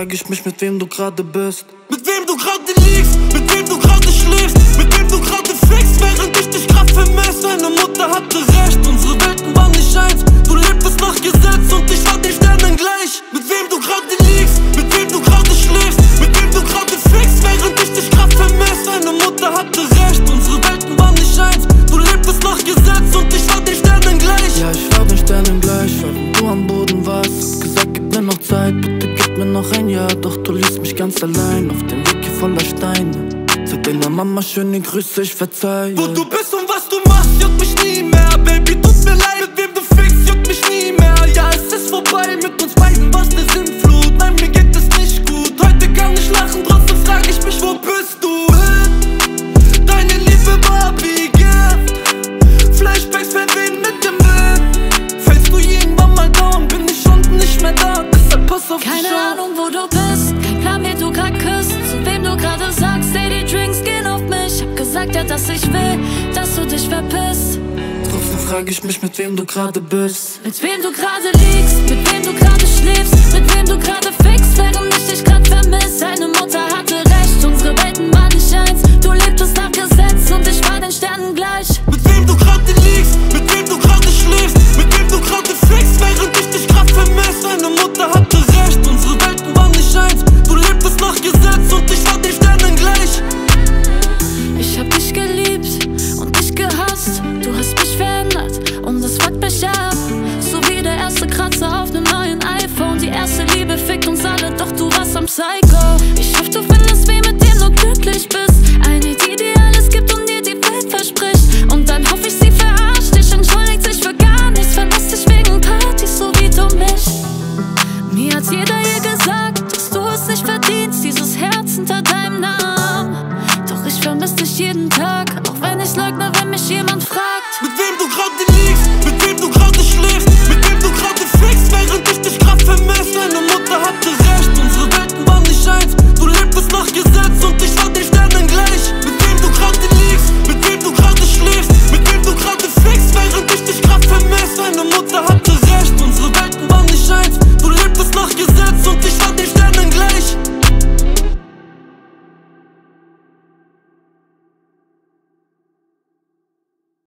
frag ich mich, mit wem du gerade bist. Mit wem du gerade liegst, mit wem du gerade schläfst, mit wem du gerade fickst, während ich dich grad vermisse. Deine Mutter hatte recht, unsere Welten waren nicht eins. Du lebtest nach Gesetz und ich war den Sternen gleich. Mit wem du gerade liegst, mit wem du gerade schläfst, mit wem du gerade fickst, während ich dich grad vermisse. Deine Mutter hatte recht, unsere Welten waren nicht eins. Du lebtest nach Gesetz und ich war den Sternen gleich. Ja, ich war den Sternen gleich, während du am Boden warst. Hab gesagt, gib mir noch Zeit, bitte gib mir noch ein Jahr. Doch du ließ mich ganz allein auf dem Weg hier voller Steine. Sag deiner Mama schöne Grüße, ich verzeihe. Wo du bist und was du machst, juckt mich nie mehr. Baby, tut mir leid, mit wem du fickst, juckt mich nie mehr. Ja, es ist vorbei, mit uns beiden war's ne Sinnflut. Nein, mir geht es nicht gut, heute kann ich lachen, trotzdem frag ich mich, wo bist du? Deine Liebe war wie Gift, Flashbacks verwehen mit dem Wind. Fällst du irgendwann mal down, bin ich unten nicht mehr da, deshalb pass auf dich auf. Keine Ahnung, wo du bist, kein Plan, wie du grad küsst, zu wem du gerade sagst, ey, die Drinks gehen auf mich. Hab gesagt, ja, dass ich will, dass du dich verpisst. Trotzdem frag ich mich, mit wem du gerade bist. Mit wem du gerade liegst, mit wem du gerade schläfst, mit wem du gerade fickst, während ich dich grad vermiss. Deine Mutter hatte recht, unsere Welten waren nicht eins. Du lebtest nach Gesetz und ich war den Sternen gleich. Mit wem du gerade liegst, mit wem du gerade schläfst, mit wem du gerade fickst, während ich dich grad vermiss. Deine Mutter hatte recht, unsere Welten waren nicht eins. Du lebtest nach Gesetz und ich war den Sternen gleich. Ich hab dich geliebt und dich gehasst. Du hast mich verändert und das fuckt mich ab. So wie der erste Kratzer auf nem neuen iPhone. Die erste Liebe fickt uns alle, doch du warst am Psycho. Ich hoffe, du findest wen, mit dem du glücklich bist. Eine, die dir alles gibt und dir die Welt verspricht. Und dann hoffe ich, sie verarscht dich, entschuldigt sich für gar nichts, verlässt dich wegen Partys, so wie du mich. Mir hat jeder hier gesagt, dass du es nicht verdienst, dieses Herz hinter deinem Namen. Doch ich vermiss dich jeden Tag, auch wenn ich leugne, wenn mich jemand fragt. Mit wem du gerade